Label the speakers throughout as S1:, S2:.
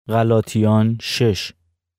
S1: غلاطیان 6.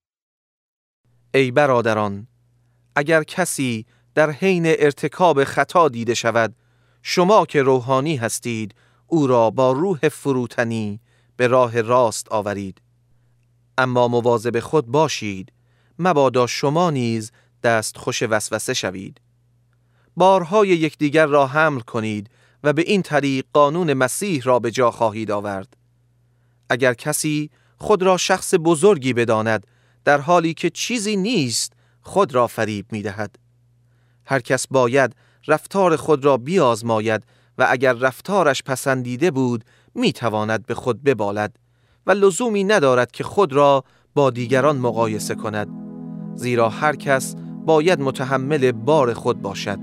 S2: ای برادران، اگر کسی در حین ارتکاب خطا دیده شود، شما که روحانی هستید او را با روح فروتنی به راه راست آورید. اما مواظب خود باشید، مبادا شما نیز دست خوش وسوسه شوید. بارهای یکدیگر را حمل کنید و به این طریق قانون مسیح را به جا خواهید آورد. اگر کسی خود را شخص بزرگی بداند در حالی که چیزی نیست، خود را فریب می دهد. هر کس باید رفتار خود را بیازماید و اگر رفتارش پسندیده بود می تواند به خود ببالد و لزومی ندارد که خود را با دیگران مقایسه کند، زیرا هر کس باید متحمل بار خود باشد.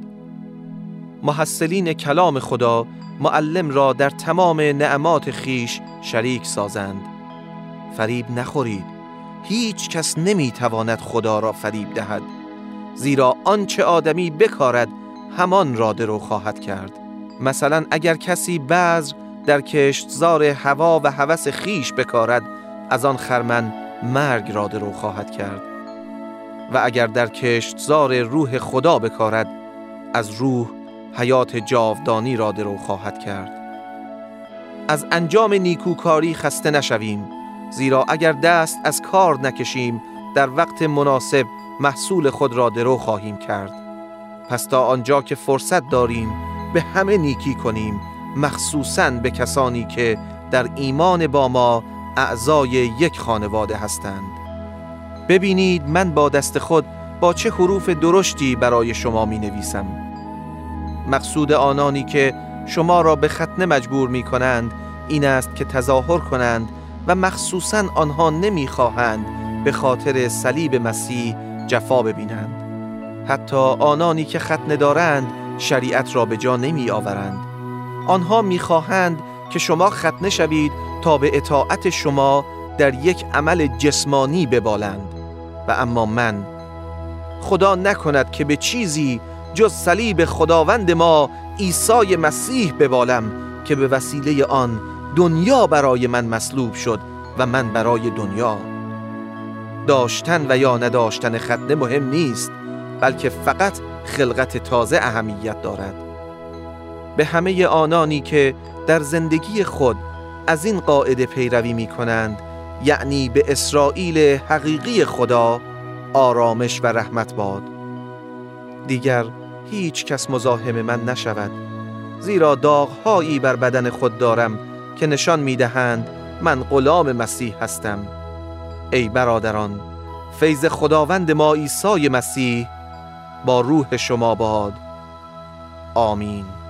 S2: محصلین کلام خدا معلم را در تمام نعمات خیش شریک سازند. فریب نخورید. هیچ کس نمی تواند خدا را فریب دهد، زیرا آنچه آدمی بکارد همان را درو خواهد کرد. مثلا اگر کسی بذر در کشتزار هوا و هوس خیش بکارد، از آن خرمن مرگ را درو خواهد کرد. و اگر در کشتزار روح خدا بکارد، از روح حیات جاودانی را درو خواهد کرد. از انجام نیکوکاری خسته نشویم، زیرا اگر دست از کار نکشیم در وقت مناسب محصول خود را درو خواهیم کرد. پس تا آنجا که فرصت داریم به همه نیکی کنیم، مخصوصاً به کسانی که در ایمان با ما اعضای یک خانواده هستند. ببینید من با دست خود با چه حروف درشتی برای شما می نویسم. مقصود آنانی که شما را به ختنه مجبور می کنند این است که تظاهر کنند و مخصوصاً آنها نمی خواهند به خاطر صلیب مسیح جفا ببینند. حتی آنانی که ختنه دارند شریعت را به جا نمی آورند. آنها می خواهند که شما ختنه شوید تا به اطاعت شما در یک عمل جسمانی ببالند. و اما من، خدا نکند که به چیزی جز صلیب خداوند ما عیسی مسیح ببالم که به وسیله آن دنیا برای من مصلوب شد و من برای دنیا. داشتن و یا نداشتن ختنه مهم نیست، بلکه فقط خلقت تازه اهمیت دارد. به همه آنانی که در زندگی خود از این قاعده پیروی می کنند، یعنی به اسرائیل حقیقی خدا، آرامش و رحمت باد. دیگر هیچ کس مزاحم من نشود، زیرا داغ‌هایی بر بدن خود دارم که نشان می‌دهند من غلام مسیح هستم. ای برادران، فیض خداوند ما عیسی مسیح با روح شما باد. آمین.